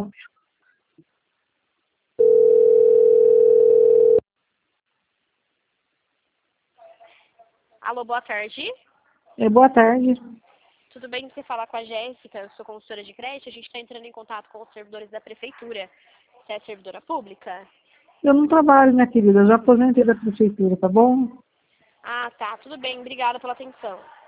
Alô, boa tarde. Boa tarde. Tudo bem você falar com a Jéssica? Eu sou consultora de creche. A gente está entrando em contato com os servidores da prefeitura. Você é servidora pública? Eu não trabalho, minha querida. Eu já aposentei da prefeitura, tá bom? Ah, tá. Tudo bem. Obrigada pela atenção.